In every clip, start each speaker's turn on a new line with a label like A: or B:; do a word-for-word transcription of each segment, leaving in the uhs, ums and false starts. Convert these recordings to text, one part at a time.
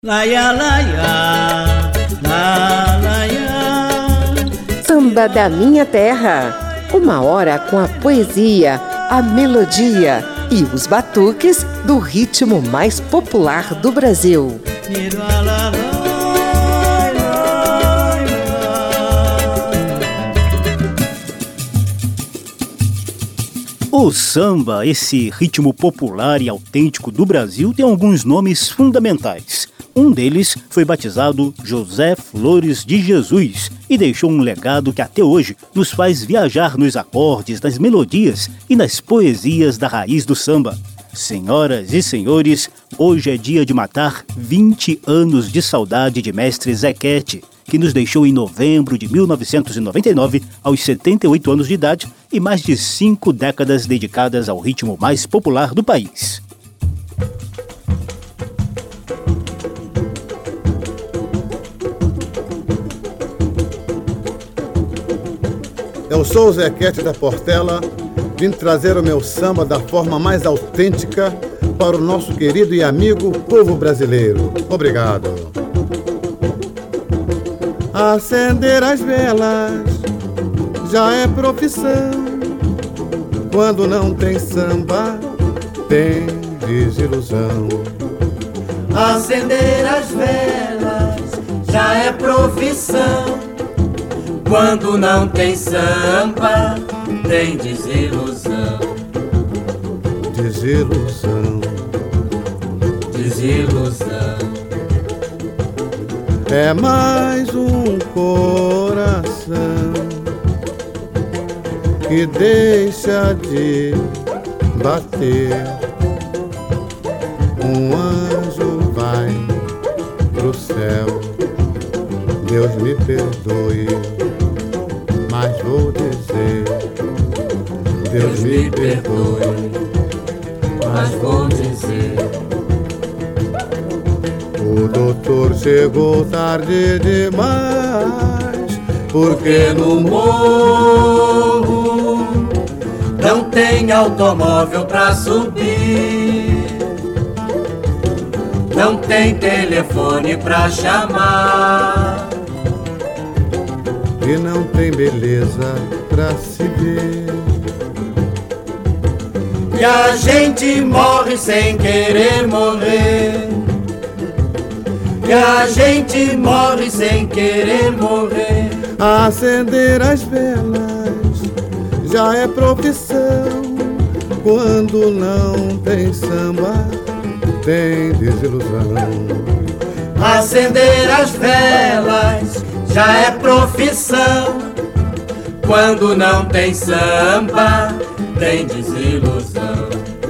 A: Laia, laia, la, laia.
B: Samba da Minha Terra. Uma hora com a poesia, a melodia e os batuques do ritmo mais popular do Brasil.
C: O samba, esse ritmo popular e autêntico do Brasil, tem alguns nomes fundamentais. Um deles foi batizado José Flores de Jesus e deixou um legado que até hoje nos faz viajar nos acordes, nas melodias e nas poesias da raiz do samba. Senhoras e senhores, hoje é dia de matar vinte anos de saudade de mestre Zequete, que nos deixou em novembro de mil novecentos e noventa e nove, aos setenta e oito anos de idade, e mais de cinco décadas dedicadas ao ritmo mais popular do país.
D: Eu sou o Zequete da Portela, vim trazer o meu samba da forma mais autêntica para o nosso querido e amigo povo brasileiro. Obrigado. Acender as velas já é profissão. Quando não tem samba, tem desilusão.
A: Acender as velas já é profissão. Quando não tem samba, tem desilusão.
D: Desilusão.
A: Desilusão.
D: É mais um coração que deixa de bater. Um anjo vai pro céu. Deus me perdoe, mas vou dizer. Deus me perdoe,
A: mas vou dizer.
D: O doutor chegou tarde demais, porque no morro
A: não tem automóvel pra subir, não tem telefone pra chamar,
D: e não tem beleza pra se ver.
A: E a gente morre sem querer morrer. E a gente morre sem querer morrer.
D: Acender as velas já é profissão. Quando não tem samba, tem desilusão.
A: Acender as velas já é profissão. Quando não tem samba, tem desilusão.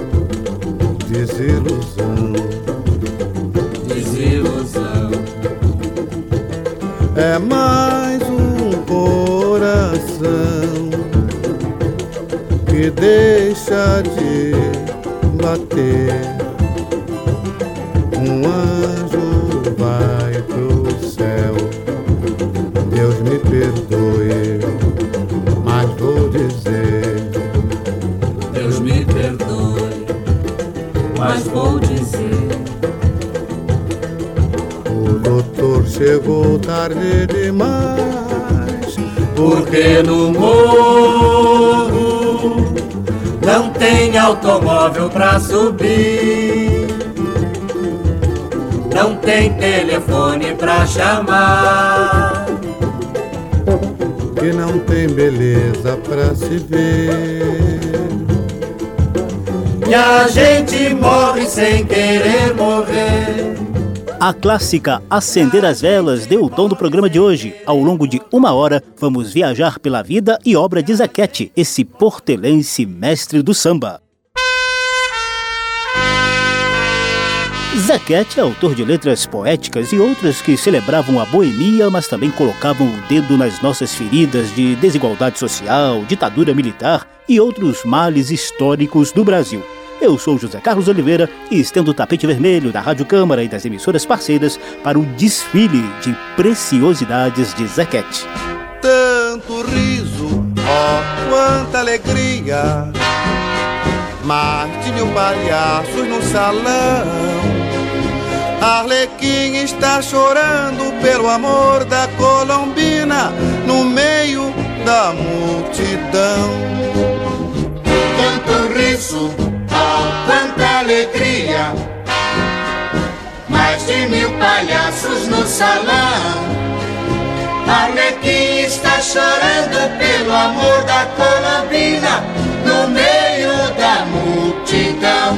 D: Desilusão.
A: Desilusão.
D: É mais um coração que deixa de bater. Um anjo vai pro céu. Deus me perdoe, mas vou dizer.
A: Deus me perdoe, mas vou dizer.
D: O doutor chegou tarde demais,
A: porque no morro não tem automóvel pra subir, não tem telefone pra chamar,
D: e não tem beleza pra se ver.
A: E a gente morre sem querer morrer.
C: A clássica Acender as Velas deu o tom do programa de hoje. Ao longo de uma hora, vamos viajar pela vida e obra de Zequete, esse portelense mestre do samba. Zequete é autor de letras poéticas e outras que celebravam a boemia, mas também colocavam o dedo nas nossas feridas de desigualdade social, ditadura militar e outros males históricos do Brasil. Eu sou José Carlos Oliveira e estendo o tapete vermelho da Rádio Câmara e das emissoras parceiras para o desfile de preciosidades de Zequete.
D: Tanto riso, ó, quanta alegria, mais de mil palhaços no salão, Arlequim está chorando pelo amor da Colombina no meio da multidão.
A: Tanto riso, oh, quanta alegria, mais de mil palhaços no salão. Arlequim está chorando pelo amor da Colombina no meio da multidão.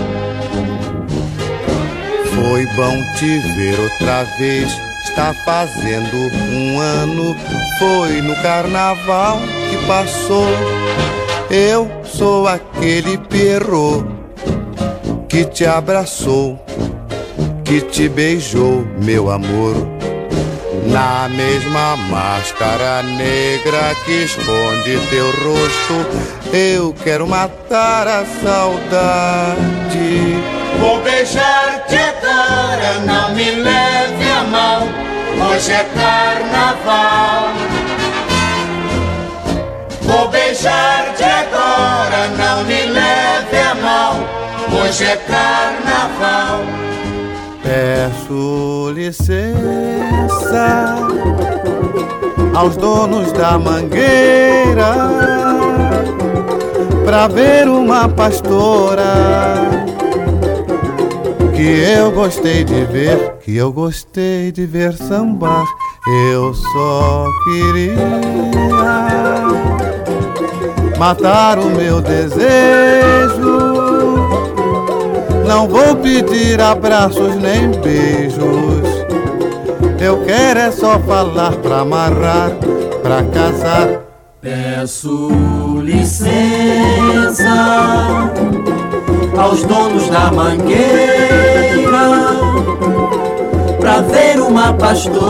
D: Foi bom te ver outra vez, está fazendo um ano. Foi no carnaval que passou. Eu sou aquele Pierrot que te abraçou, que te beijou, meu amor, na mesma máscara negra que esconde teu rosto. Eu quero matar a saudade.
A: Vou beijar-te agora, não me leve a mal, hoje é carnaval. Vou beijar-te agora, não me leve a mal, hoje é carnaval.
D: Peço licença aos donos da mangueira pra ver uma pastora que eu gostei de ver, que eu gostei de ver sambar. Eu só queria matar o meu desejo. Não vou pedir abraços nem beijos. Eu quero é só falar pra amarrar, pra casar.
E: Peço licença aos donos da mangueira pra ver uma pastora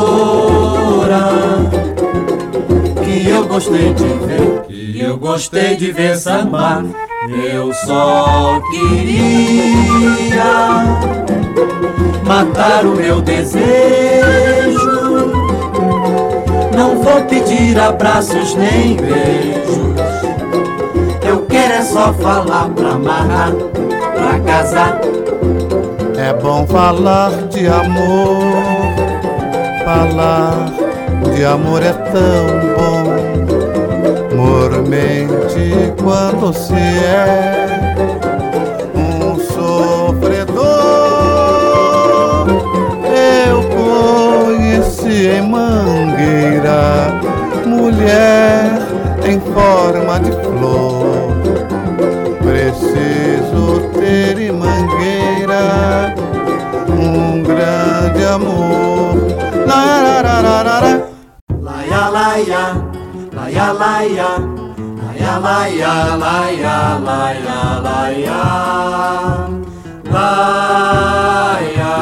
E: que eu gostei de ver, que eu gostei de ver sambar. Eu só queria matar o meu desejo. Não vou pedir abraços nem beijos. Eu quero é só falar pra amarrar, pra casar.
D: É bom falar de amor, falar de amor é tão bom. Mormente quando se é um sofredor. Eu conheci em Mangueira mulher em forma de flor. Preciso ter em Mangueira um grande amor. Lararararara.
E: Laia, laia, laia, laia, laia, laia, laia, laia, laia, laia.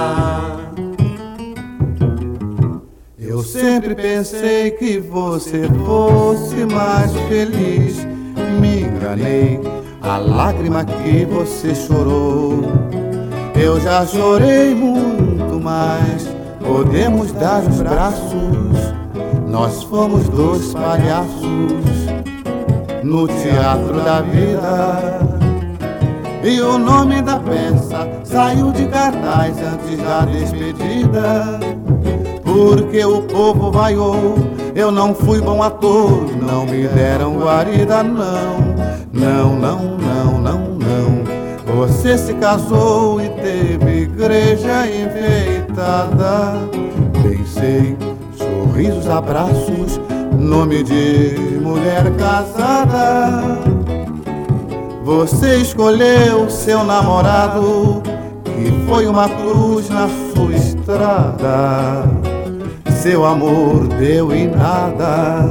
D: Eu sempre pensei que você fosse mais feliz. Me enganei, a lágrima que você chorou, eu já chorei muito mais. Podemos dar os braços, nós fomos dois palhaços no teatro da vida. E o nome da peça saiu de cartaz antes da despedida. Porque o povo vaiou, eu não fui bom ator, não me deram guarida, não. Não, não, não, não, não. Você se casou e teve igreja enfeitada. Pensei, sorrisos, abraços, nome de mulher casada. Você escolheu seu namorado, que foi uma cruz na sua estrada. Seu amor deu em nada.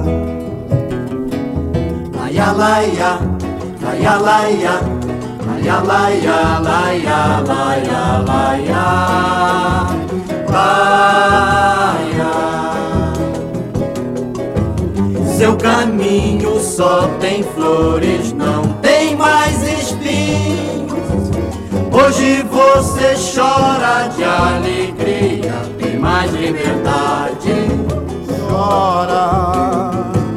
E: Laia, laia, laia, laia, laia, laia, laia, laia, laia, laia. Seu caminho só tem flores, não tem mais espinhos. Hoje você chora de alegria, tem mais liberdade.
D: Chora,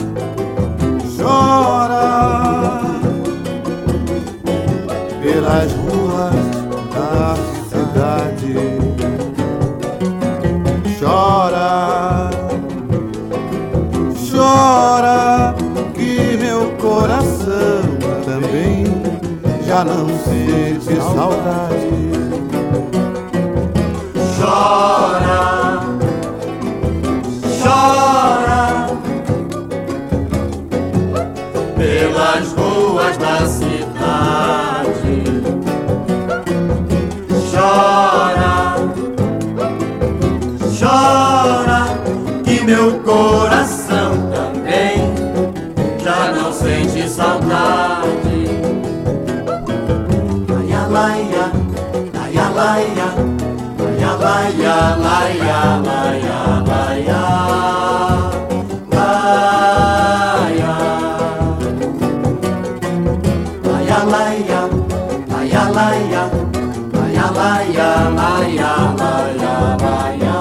D: chora pelas ruas da cidade. pra não sentir saudade.
E: Chora, chora pelas ruas da cidade. Chora, chora, que meu coração também já não sente saudade. Laia, laia, laia, laia, laia, laia, laia, laia, laia, laia, laia, laia, laia, laia, laia, laia, laia, laia, laia.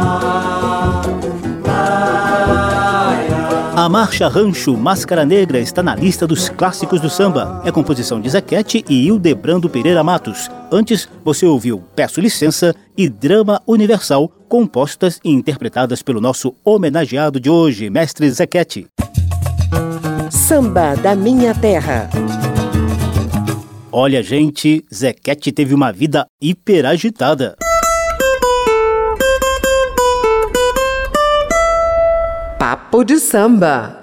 C: A marcha Rancho Máscara Negra está na lista dos clássicos do samba. É composição de Zequete e Hildebrando Pereira Matos. Antes, você ouviu Peço Licença e Drama Universal, compostas e interpretadas pelo nosso homenageado de hoje, mestre Zequete.
B: Samba da Minha Terra.
C: Olha, gente, Zequete teve uma vida hiper agitada.
B: Papo de samba.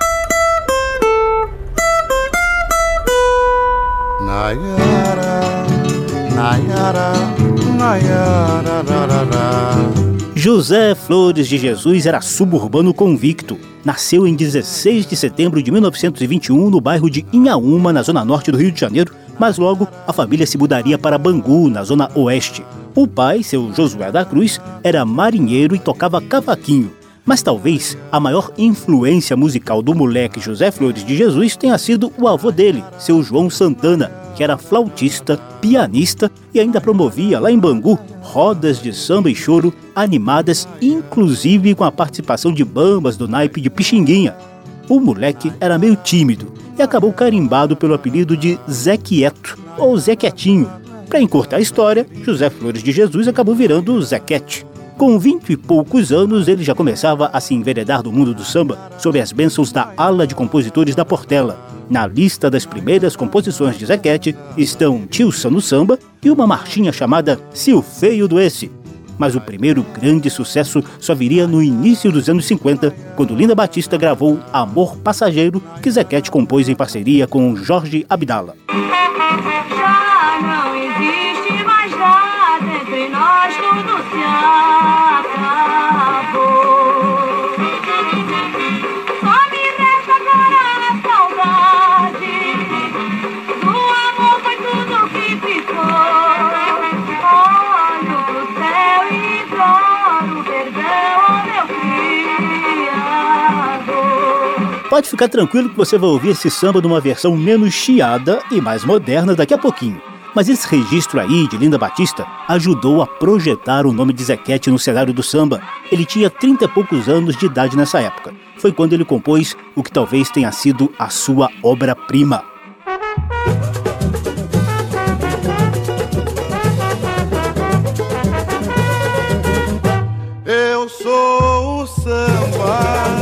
D: Nayara, Nayara, Nayara, rarara.
C: José Flores de Jesus era suburbano convicto. Nasceu em dezesseis de setembro de mil novecentos e vinte e um no bairro de Inhaúma, na zona norte do Rio de Janeiro, mas logo a família se mudaria para Bangu, na zona oeste. O pai, seu Josué da Cruz, era marinheiro e tocava cavaquinho. Mas talvez a maior influência musical do moleque José Flores de Jesus tenha sido o avô dele, seu João Santana, que era flautista, pianista e ainda promovia lá em Bangu rodas de samba e choro animadas, inclusive com a participação de bambas do naipe de Pixinguinha. O moleque era meio tímido e acabou carimbado pelo apelido de Zé Quieto ou Zé Quietinho. Para encurtar a história, José Flores de Jesus acabou virando Zequete. Com vinte e poucos anos, ele já começava a se enveredar do mundo do samba sob as bênçãos da ala de compositores da Portela. Na lista das primeiras composições de Zequete estão Tilson no Samba e uma marchinha chamada Se o Feio Doesse. Mas o primeiro grande sucesso só viria no início dos anos cinquenta, quando Linda Batista gravou Amor Passageiro, que Zequete compôs em parceria com Jorge Abdala.
F: Já não existe mais nada entre nós, tudo se acabou. Só me resta agora a saudade do amor, foi tudo que ficou. Olho pro céu e imploro perdão ao meu Criador.
C: Pode ficar tranquilo que você vai ouvir esse samba numa versão menos chiada e mais moderna daqui a pouquinho. Mas esse registro aí de Linda Batista ajudou a projetar o nome de Zequete no cenário do samba. Ele tinha trinta e poucos anos de idade nessa época. Foi quando ele compôs o que talvez tenha sido a sua obra-prima.
D: Eu sou o samba,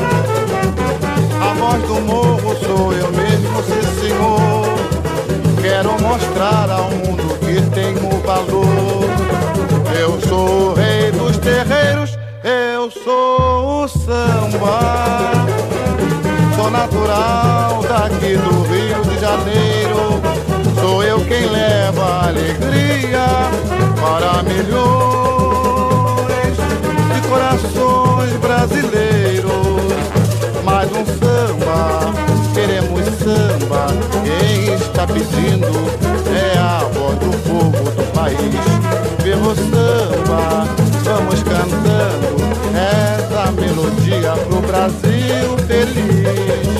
D: a voz do morro sou eu mesmo, sim senhor. Quero mostrar ao mundo que tenho valor. Eu sou o rei dos terreiros, eu sou o samba. Sou natural daqui do Rio de Janeiro. Sou eu quem leva alegria para milhões de corações brasileiros. Mais um samba, queremos samba. Quem está pedindo é a voz do povo do país. Viva o samba, vamos cantando essa melodia pro Brasil feliz.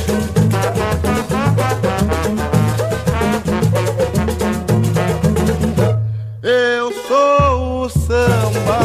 D: Eu sou o samba,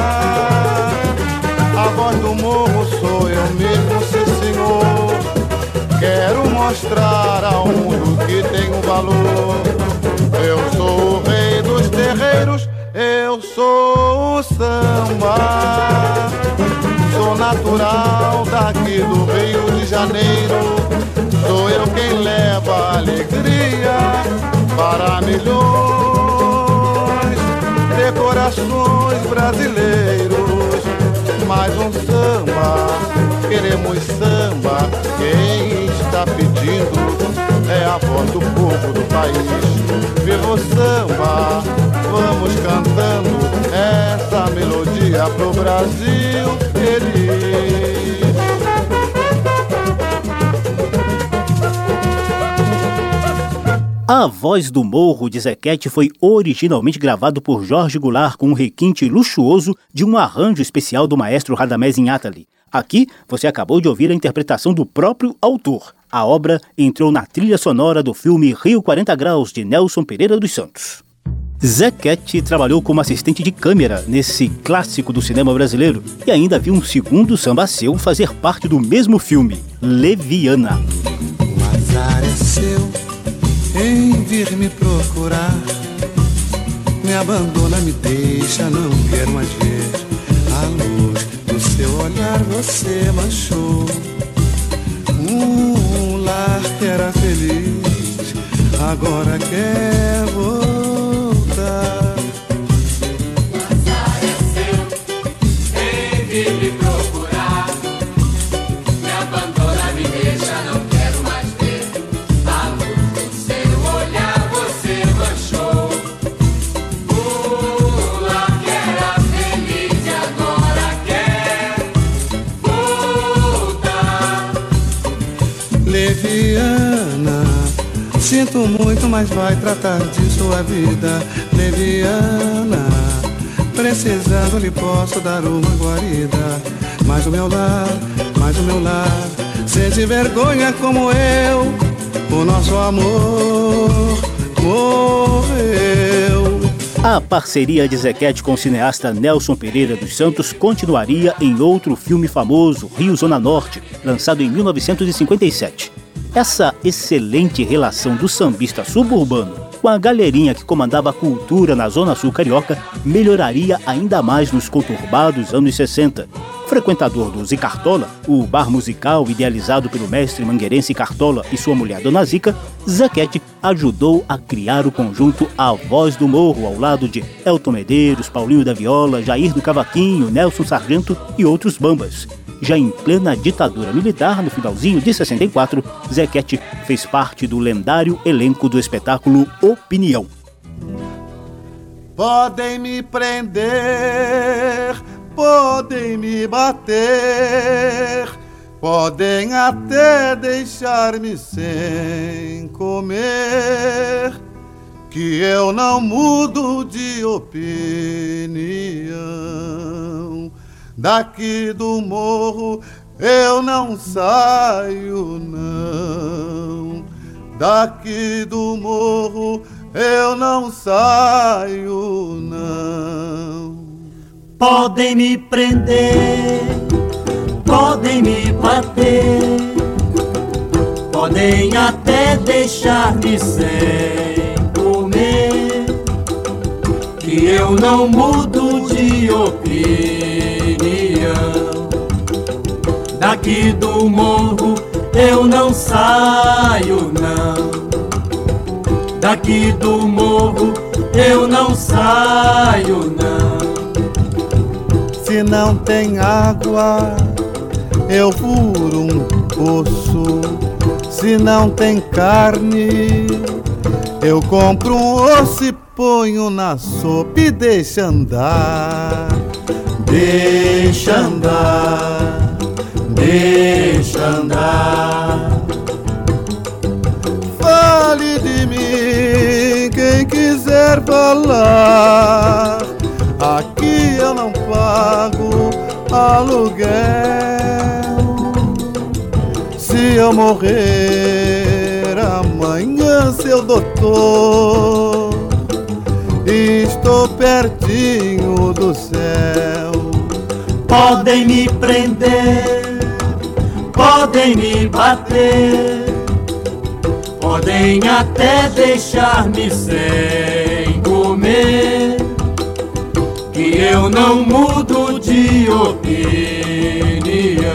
D: a voz do morro sou eu mesmo, sim senhor. Quero mostrar ao mundo que tenho valor. Eu sou o rei dos terreiros, eu sou o samba. Sou natural daqui do Rio de Janeiro. Sou eu quem leva alegria para milhões corações brasileiros. Mais um samba, queremos samba. Quem está pedindo é a voz do povo do país. Viva o samba, vamos cantando essa melodia pro Brasil feliz.
C: A Voz do Morro de Zequete foi originalmente gravado por Jorge Goulart com um requinte luxuoso de um arranjo especial do maestro Radamés Inátali. Aqui você acabou de ouvir a interpretação do próprio autor. A obra entrou na trilha sonora do filme Rio quarenta Graus, de Nelson Pereira dos Santos. Zequete trabalhou como assistente de câmera nesse clássico do cinema brasileiro e ainda viu um segundo samba seu fazer parte do mesmo filme, Leviana.
G: O azar é seu em vir me procurar, me abandona, me deixa, não quero mais ver a luz do seu olhar, você manchou um lar que era feliz, agora quer voltar.
E: O azar é seu em vir me procurar, me abandona, me deixa, não quero mais ver a luz do seu olhar, você manchou o lar que era feliz e agora quer voltar.
G: Leviana, sinto muito, mas vai tratar de sua vida. Leviana, precisando lhe posso dar uma guarida. Mas o meu lar, mas o meu lar, sente vergonha como eu, o nosso amor morreu.
C: A parceria de Zequete com o cineasta Nelson Pereira dos Santos continuaria em outro filme famoso, Rio Zona Norte, lançado em mil novecentos e cinquenta e sete. Essa excelente relação do sambista suburbano com a galerinha que comandava a cultura na Zona Sul carioca melhoraria ainda mais nos conturbados anos sessenta. Frequentador do Zicartola, o bar musical idealizado pelo mestre mangueirense Cartola e sua mulher Dona Zica, Zequete ajudou a criar o conjunto A Voz do Morro, ao lado de Elton Medeiros, Paulinho da Viola, Jair do Cavaquinho, Nelson Sargento e outros bambas. Já em plena ditadura militar, no finalzinho de sessenta e quatro, Zequete fez parte do lendário elenco do espetáculo Opinião.
D: Podem me prender, podem me bater, podem até deixar-me sem comer, que eu não mudo de opinião. Daqui do morro eu não saio, não. Daqui do morro eu não saio, não.
E: Podem me prender, podem me bater, podem até deixar-me sem comer, que eu não mudo de opinião. Daqui do morro eu não saio, não. Daqui do morro eu não saio, não.
D: Se não tem água, eu furo um poço. Se não tem carne, eu compro um osso e ponho na sopa e deixa andar. Deixa andar, deixa andar. Fale de mim quem quiser falar. Aqui eu não pago aluguel. Se eu morrer amanhã, seu doutor, estou pertinho do céu.
E: Podem me prender, podem me bater, podem até deixar-me sem comer, que eu não mudo de opinião.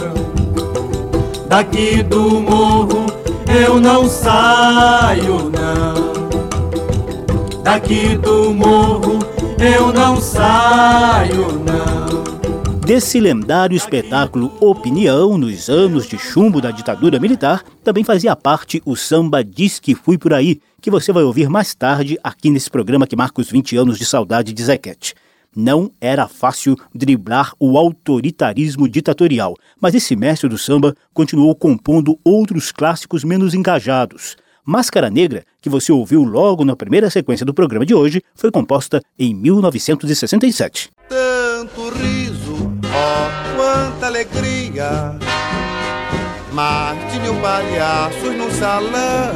E: Daqui do morro eu não saio, não. Daqui do morro eu não saio não.
C: Desse lendário espetáculo Opinião, nos anos de chumbo da ditadura militar, também fazia parte o samba Diz Que Fui Por Aí, que você vai ouvir mais tarde aqui nesse programa que marca os vinte anos de saudade de Zequete. Não era fácil driblar o autoritarismo ditatorial, mas esse mestre do samba continuou compondo outros clássicos menos engajados. Máscara Negra, que você ouviu logo na primeira sequência do programa de hoje, foi composta em mil novecentos e sessenta e sete.
D: Tanto riso, ó, quanta alegria, mais de mil palhaços no salão.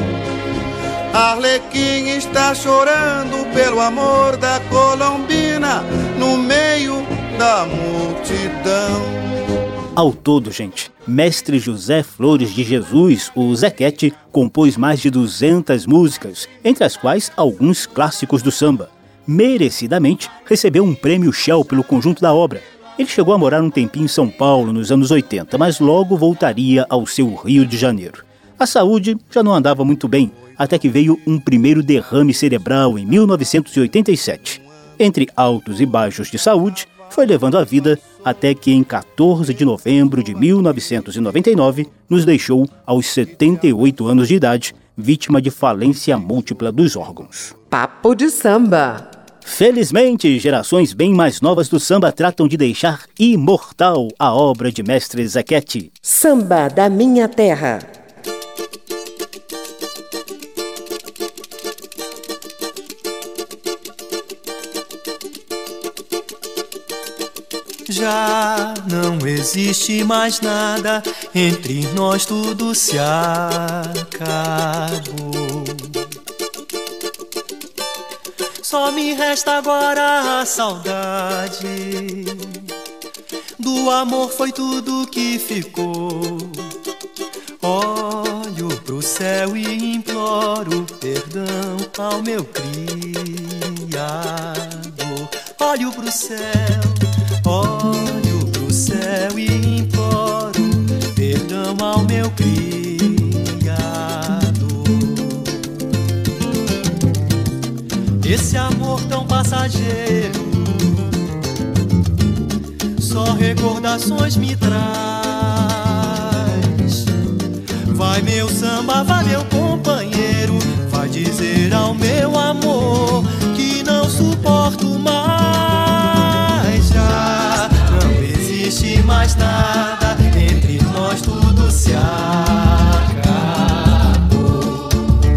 D: Arlequim está chorando pelo amor da Colombina no meio da multidão.
C: Ao todo, gente, mestre José Flores de Jesus, o Zequete, compôs mais de duzentas músicas, entre as quais alguns clássicos do samba. Merecidamente, recebeu um prêmio Shell pelo conjunto da obra. Ele chegou a morar um tempinho em São Paulo nos anos oitenta, mas logo voltaria ao seu Rio de Janeiro. A saúde já não andava muito bem, até que veio um primeiro derrame cerebral em mil novecentos e oitenta e sete. Entre altos e baixos de saúde, foi levando a vida até que em quatorze de novembro de mil novecentos e noventa e nove nos deixou aos setenta e oito anos de idade, vítima de falência múltipla dos órgãos.
B: Papo de samba.
C: Felizmente, gerações bem mais novas do samba tratam de deixar imortal a obra de mestre Zequete.
B: Samba da Minha Terra.
H: Já não existe mais nada, entre nós tudo se acabou. Só me resta agora a saudade do amor, foi tudo que ficou. Olho pro céu e imploro perdão ao meu Criador. Olho pro céu, olho pro céu e imploro perdão ao meu Criador. Esse amor tão passageiro só recordações me traz. Vai meu samba, vai meu companheiro, vai dizer ao meu amor que não suporto mais. Já não existe mais nada, entre nós tudo se acabou.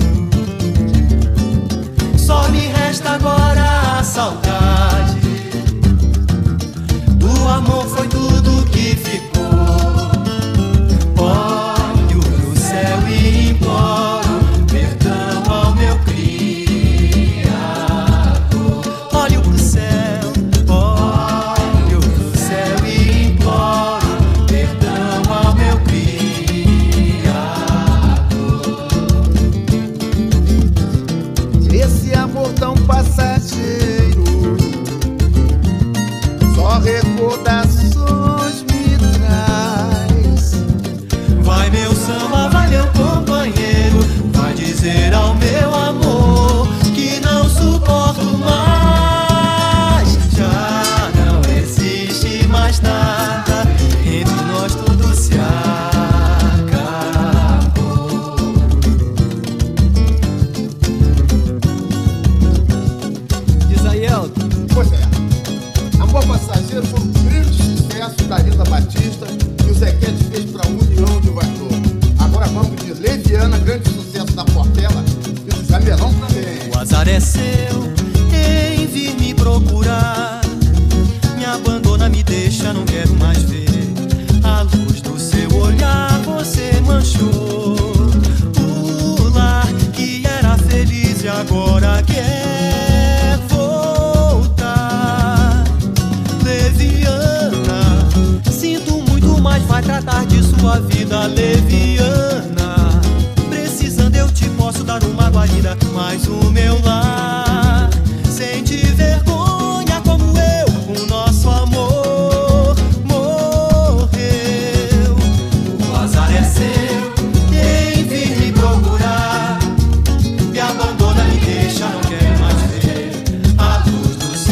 H: Só me resta agora a saudade do amor, foi tudo que ficou. Olho pro céu e imploro perdão ao meu Criador. Olho pro céu, olho pro céu e imploro perdão ao meu Criador.
D: Esse amor tão passageiro só recordações me traz.
H: Vai meu samba, vai meu companheiro, vai dizer ao meu amor que não suporto mais. Já não existe mais nada, entre nós tudo se acabou. Diz aí, Elton.
I: Pois é, Amor Passageiro foi um grande sucesso da Rita Batista e o Zequete fez para a União de Voz Novo. Agora vamos de Leviana, grande sucesso da Portela e do Jamelão também.
H: O azar é seu em vir me procurar, me abandona, me deixa, não quero mais ver. A luz do seu olhar você manchou o lar que era feliz e agora quer voltar. Leviana, sinto muito, mas vai tratar de sua vida. Leviana, precisando eu te posso dar uma guarida, mas o meu lar sente vergonha como eu, o nosso amor morreu. O azar é seu em vir me procurar, me abandona, me deixa, não quero mais ver. A luz do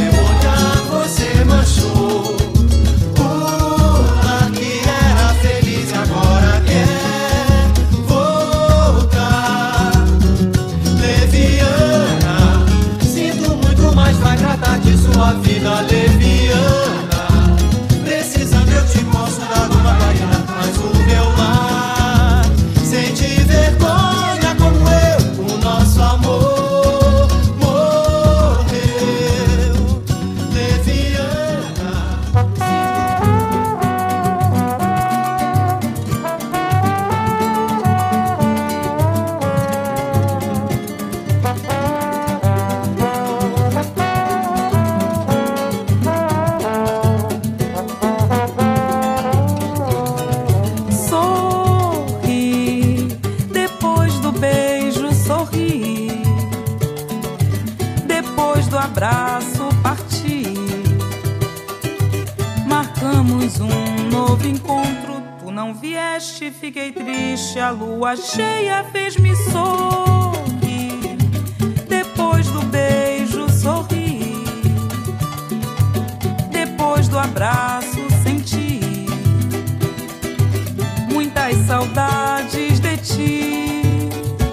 J: novo encontro, tu não vieste, fiquei triste. A lua cheia fez-me sorrir. Depois do beijo sorri. Depois do abraço senti muitas saudades de ti.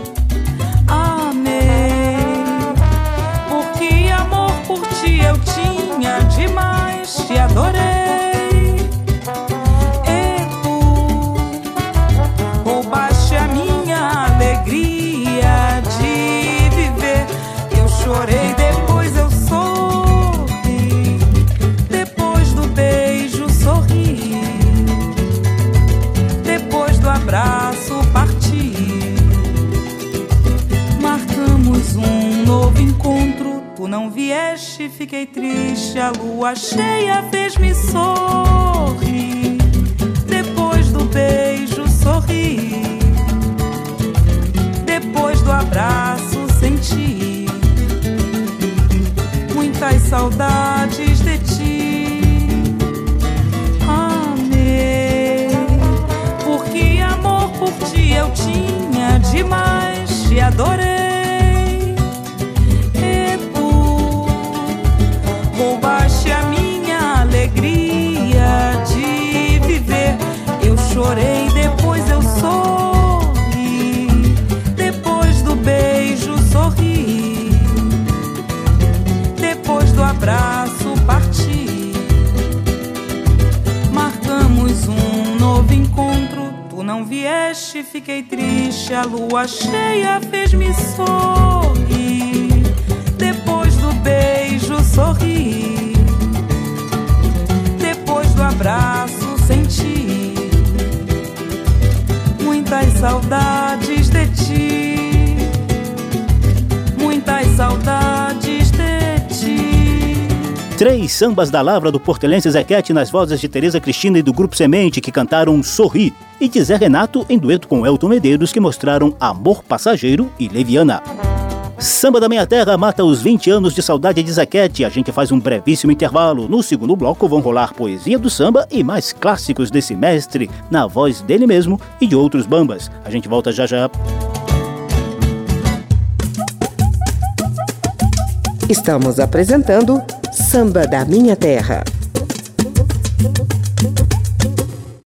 J: Amei, porque amor por ti eu tinha demais. Te adorei, e tu roubaste a minha alegria de viver. Eu chorei, depois eu sorri. Depois do beijo sorri. Depois do abraço parti. Marcamos um novo encontro, tu não vieste, fiquei triste. A lua cheia fez-me sorrir. Depois do beijo sorri. Depois do abraço senti muitas saudades de ti. Amei, porque amor por ti eu tinha demais. Te adorei, e tu roubaste a minha alegria de viver. Eu chorei, depois eu sorri. Depois do beijo sorri. Depois do abraço parti. Marcamos um novo encontro, tu não vieste, fiquei triste. A lua cheia fez-me sorrir. Depois do beijo sorri. Depois do abraço senti muitas saudades de ti. Muitas saudades de ti.
C: Três sambas da lavra do portelense Zequete nas vozes de Tereza Cristina e do Grupo Semente, que cantaram Sorri, e de Zé Renato em dueto com Elton Medeiros, que mostraram Amor Passageiro e Leviana. Samba da Minha Terra mata os vinte anos de saudade de Zequete. A gente faz um brevíssimo intervalo. No segundo bloco vão rolar poesia do samba e mais clássicos desse mestre, na voz dele mesmo e de outros bambas. A gente volta já já.
B: Estamos apresentando Samba da Minha Terra.